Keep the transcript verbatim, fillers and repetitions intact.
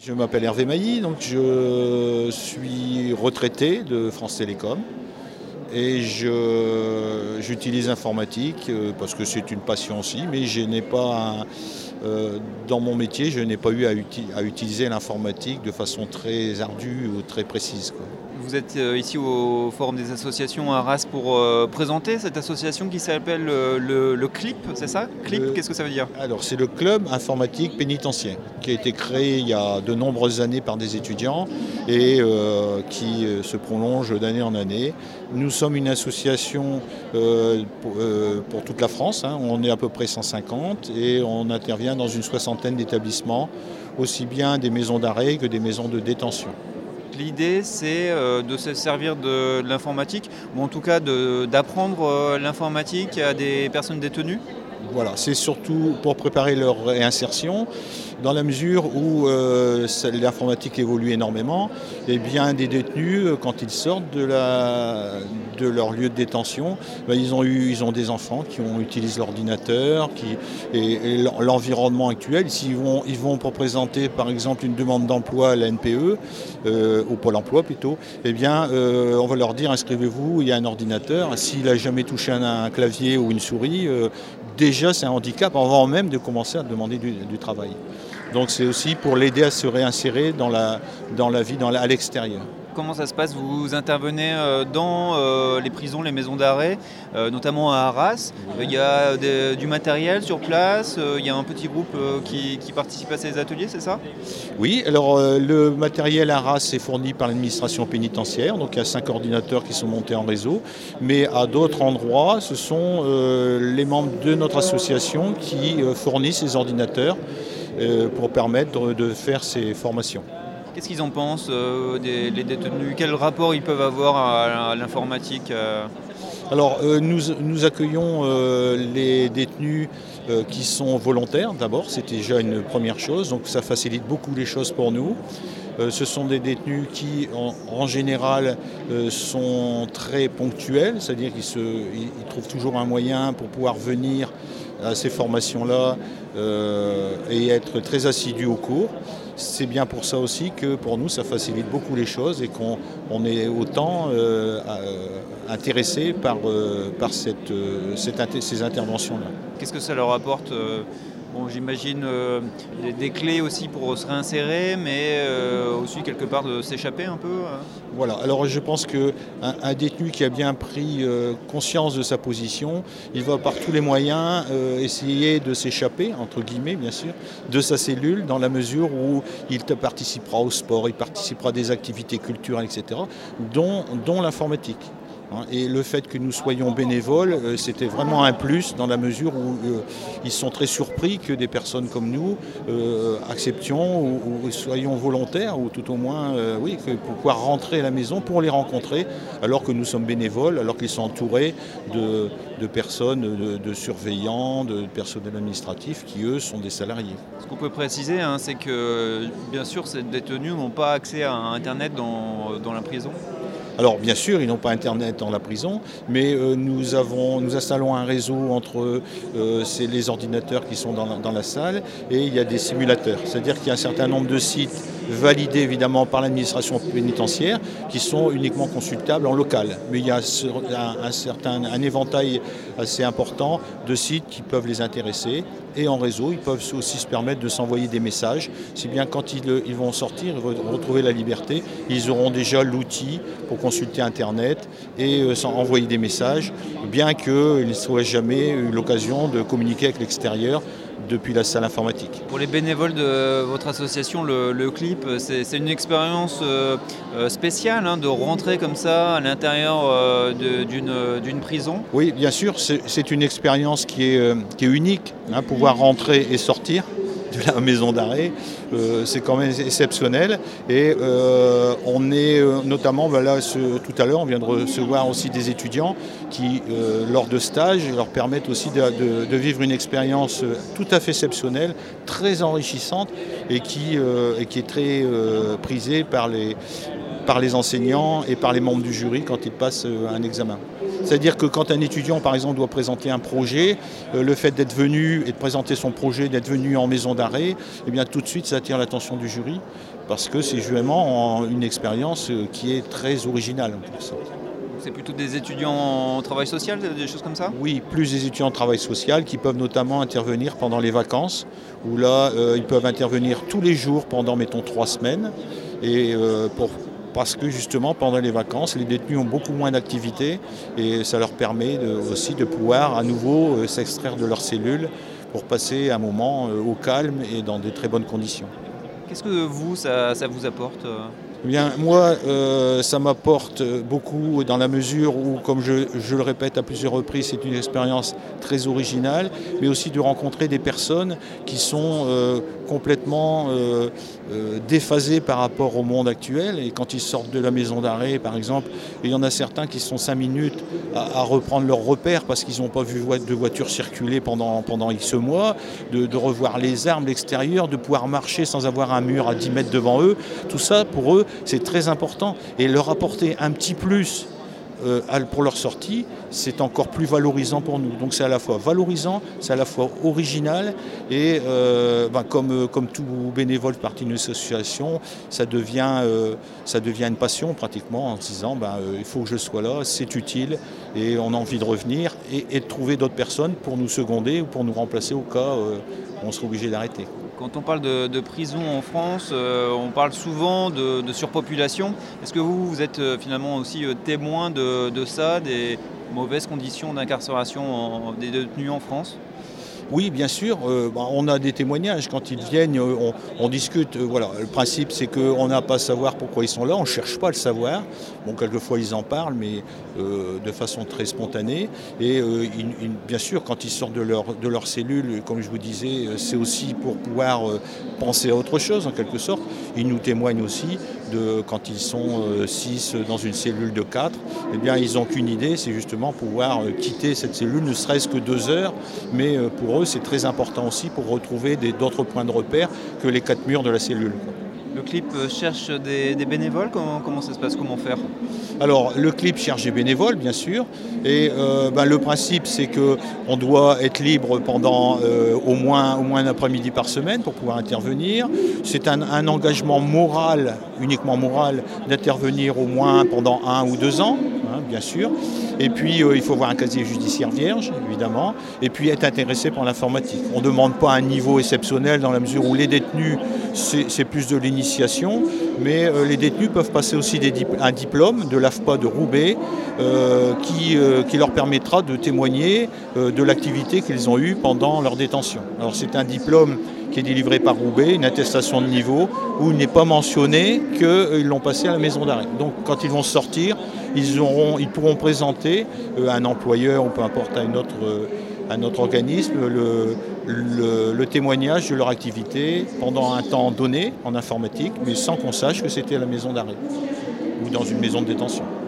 Je m'appelle Hervé Mailly, donc je suis retraité de France Télécom et je, j'utilise l'informatique parce que c'est une passion aussi, mais je n'ai pas, un, euh, dans mon métier, je n'ai pas eu à, uti- à utiliser l'informatique de façon très ardue ou très précise, quoi. Vous êtes euh, ici au Forum des associations à Arras pour euh, présenter cette association qui s'appelle euh, le, le C L I P, c'est ça? C L I P, Le- qu'est-ce que ça veut dire? Alors, c'est le club informatique pénitentiaire qui a été créé il y a de nombreuses années par des étudiants et euh, qui euh, se prolonge d'année en année. Nous sommes une association euh, pour, euh, pour toute la France, hein. On est à peu près cent cinquante et on intervient dans une soixantaine d'établissements, aussi bien des maisons d'arrêt que des maisons de détention. L'idée, c'est euh, de se servir de, de l'informatique, ou en tout cas de- d'apprendre euh, l'informatique à des personnes détenues. Voilà, c'est surtout pour préparer leur réinsertion, dans la mesure où euh, ça- l'informatique évolue énormément, et bien des détenus, euh, quand ils sortent de, la, de leur lieu de détention, ben, ils, ont eu, ils ont des enfants qui ont utilisé l'ordinateur, qui, et, et l'en- l'environnement actuel. S'ils vont, ils vont pour présenter par exemple une demande d'emploi à la N P E, euh, au Pôle emploi plutôt, eh bien euh, on va leur dire inscrivez-vous, il y a un ordinateur. S'il n'a jamais touché un, un clavier ou une souris, euh, déjà c'est un handicap avant même de commencer à demander du, du travail. Donc c'est aussi pour l'aider à se réinsérer dans la, dans la vie dans la- à l'extérieur. Comment ça se passe? Vous intervenez euh, dans euh, les prisons, les maisons d'arrêt, euh, notamment à Arras. Euh, Il y a des- du matériel sur place, euh, il y a un petit groupe euh, qui, qui participe à ces ateliers, c'est ça? Oui, alors euh, le matériel Arras est fourni par l'administration pénitentiaire, donc il y a cinq ordinateurs qui sont montés en réseau, mais à d'autres endroits, ce sont euh, les membres de notre association qui euh, fournissent ces ordinateurs euh, pour permettre de, de faire ces formations. Qu'est-ce qu'ils en pensent, euh, des, les détenus? Quel rapport ils peuvent avoir à, à l'informatique euh Alors euh, nous, nous accueillons euh, les détenus euh, qui sont volontaires d'abord, c'est déjà une première chose, donc ça facilite beaucoup les choses pour nous. Euh, ce sont des détenus qui en, en général euh, sont très ponctuels, c'est-à-dire qu'ils se, ils, ils trouvent toujours un moyen pour pouvoir venir à ces formations-là euh, et être très assidus au cours. C'est bien pour ça aussi que pour nous ça facilite beaucoup les choses et qu'on on est autant euh, intéressé par, euh, par cette, euh, cette, ces interventions-là. Qu'est-ce que ça leur apporte? euh Bon, j'imagine euh, des, des clés aussi pour se réinsérer, mais euh, aussi quelque part de s'échapper un peu. euh. Voilà, alors je pense qu'un un détenu qui a bien pris euh, conscience de sa position, il va par tous les moyens euh, essayer de s'échapper, entre guillemets bien sûr, de sa cellule, dans la mesure où il te participera au sport, il participera à des activités culturelles, et cetera, dont, dont l'informatique. Et le fait que nous soyons bénévoles, euh, c'était vraiment un plus dans la mesure où euh, ils sont très surpris que des personnes comme nous euh, acceptions ou, ou soyons volontaires, ou tout au moins, euh, oui, que pour pouvoir rentrer à la maison pour les rencontrer, alors que nous sommes bénévoles, alors qu'ils sont entourés de, de personnes, de, de surveillants, de personnel administratif qui, eux, sont des salariés. Ce qu'on peut préciser, hein, c'est que bien sûr, ces détenus n'ont pas accès à Internet dans, dans la prison. Alors bien sûr, ils n'ont pas Internet dans la prison, mais euh, nous, avons, nous installons un réseau entre euh, c'est les ordinateurs qui sont dans la, dans la salle et il y a des simulateurs. C'est-à-dire qu'il y a un certain nombre de sites validés évidemment par l'administration pénitentiaire qui sont uniquement consultables en local. Mais il y a un, un certain un éventail assez important de sites qui peuvent les intéresser. Et en réseau, ils peuvent aussi se permettre de s'envoyer des messages. Si bien quand ils, ils vont sortir, ils vont retrouver la liberté, ils auront déjà l'outil pour consulter Internet et euh, envoyer des messages, bien qu'ils ne soient jamais eu l'occasion de communiquer avec l'extérieur depuis la salle informatique. Pour les bénévoles de votre association, le, le C L I P, c'est, c'est une expérience euh, spéciale hein, de rentrer comme ça à l'intérieur euh, de, d'une, d'une prison. Oui, bien sûr, c'est, c'est une expérience qui est, euh, qui est unique, hein, pouvoir rentrer et sortir de la maison d'arrêt, euh, c'est quand même exceptionnel. Et euh, on est euh, notamment, ben là, ce, tout à l'heure, on vient de recevoir aussi des étudiants qui, euh, lors de stages, leur permettent aussi de, de, de vivre une expérience tout à fait exceptionnelle, très enrichissante et qui, euh, et qui est très euh, prisée par les, par les enseignants et par les membres du jury quand ils passent un examen. C'est-à-dire que quand un étudiant, par exemple, doit présenter un projet, euh, le fait d'être venu et de présenter son projet, d'être venu en maison d'arrêt, eh bien tout de suite ça attire l'attention du jury parce que c'est vraiment une expérience qui est très originale en quelque sorte. C'est plutôt des étudiants en travail social, des choses comme ça? Oui, plus des étudiants en travail social qui peuvent notamment intervenir pendant les vacances, où là, euh, ils peuvent intervenir tous les jours pendant, mettons, trois semaines. Et euh, pour, parce que justement, pendant les vacances, les détenus ont beaucoup moins d'activités et ça leur permet de, aussi de pouvoir à nouveau euh, s'extraire de leurs cellules pour passer un moment euh, au calme et dans de très bonnes conditions. Qu'est-ce que vous, ça, ça vous apporte? Eh bien, moi, euh, ça m'apporte beaucoup dans la mesure où, comme je, je le répète à plusieurs reprises, c'est une expérience très originale, mais aussi de rencontrer des personnes qui sont euh, complètement euh, euh, déphasées par rapport au monde actuel. Et quand ils sortent de la maison d'arrêt, par exemple, il y en a certains qui sont cinq minutes à, à reprendre leur repère parce qu'ils n'ont pas vu de voiture circuler pendant, pendant X mois, de, de revoir les armes, l'extérieur, de pouvoir marcher sans avoir un mur à dix mètres devant eux. Tout ça, pour eux, c'est très important, et leur apporter un petit plus euh, pour leur sortie, c'est encore plus valorisant pour nous. Donc c'est à la fois valorisant, c'est à la fois original, et euh, ben, comme, comme tout bénévole partie d'une association, ça devient, euh, ça devient une passion pratiquement, en se disant ben, euh, il faut que je sois là, c'est utile, et on a envie de revenir et, et de trouver d'autres personnes pour nous seconder ou pour nous remplacer au cas euh, où on serait obligé d'arrêter. Quand on parle de, de prison en France, euh, on parle souvent de, de surpopulation. Est-ce que vous, vous êtes euh, finalement aussi euh, témoin de, de ça, des mauvaises conditions d'incarcération en, des détenus en France ? Oui, bien sûr, euh, bah, on a des témoignages. Quand ils viennent, on, on discute. Euh, voilà. Le principe, c'est qu'on n'a pas à savoir pourquoi ils sont là, on ne cherche pas à le savoir. Bon, quelquefois, ils en parlent, mais euh, de façon très spontanée. Et euh, ils, ils, bien sûr, quand ils sortent de leur, de leur cellule, comme je vous disais, c'est aussi pour pouvoir euh, penser à autre chose, en quelque sorte. Ils nous témoignent aussi de quand ils sont euh, six dans une cellule de quatre, eh bien, ils n'ont qu'une idée, c'est justement pouvoir euh, quitter cette cellule, ne serait-ce que deux heures, mais euh, pour eux, c'est très important aussi pour retrouver des, d'autres points de repère que les quatre murs de la cellule. Le clip cherche des, des bénévoles, comment, comment ça se passe, comment faire ? Alors le clip cherche des bénévoles bien sûr, et euh, ben, le principe c'est qu'on doit être libre pendant euh, au, moins, au moins un après-midi par semaine pour pouvoir intervenir. C'est un, un engagement moral, uniquement moral, d'intervenir au moins pendant un ou deux ans, hein, bien sûr. Et puis euh, il faut avoir un casier judiciaire vierge, évidemment, et puis être intéressé par l'informatique. On ne demande pas un niveau exceptionnel dans la mesure où les détenus, c'est, c'est plus de l'initiation, mais euh, les détenus peuvent passer aussi des dip- un diplôme de l'A F P A de Roubaix euh, qui, euh, qui leur permettra de témoigner euh, de l'activité qu'ils ont eue pendant leur détention. Alors c'est un diplôme qui est délivré par Roubaix, une attestation de niveau, où il n'est pas mentionné qu'ils euh, l'ont passé à la maison d'arrêt. Donc quand ils vont sortir, ils, auront, ils pourront présenter euh, à un employeur ou peu importe à une autre, euh, un autre organisme le, le, le témoignage de leur activité pendant un temps donné en informatique, mais sans qu'on sache que c'était à la maison d'arrêt ou dans une maison de détention.